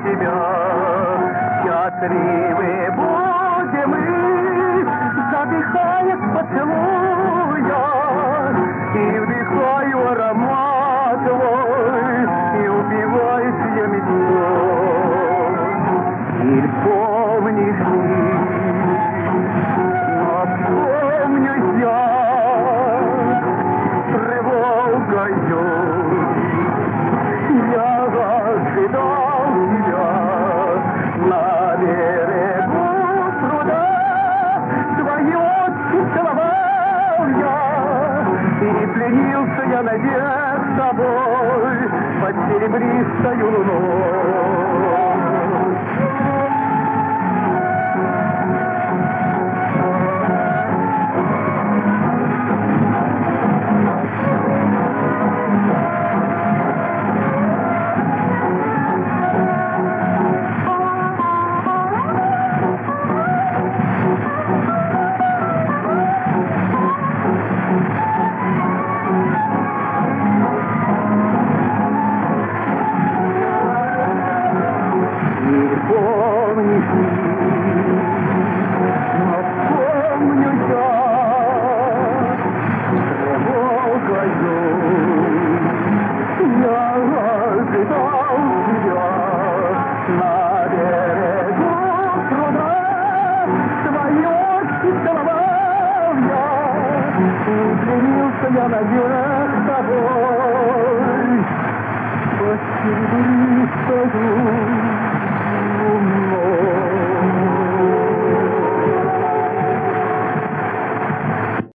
тебя. Счастливы будем мы, задыхаясь поцелуя, и вдыхаю аромат твой, и упиваюсь я мечтой. И помнишь ли, напомню я, тревогою я ожидал тебя на берегу пруда, твои очи целовал я, и пленился я навек тобой под серебристою луной. Я навек с тобой.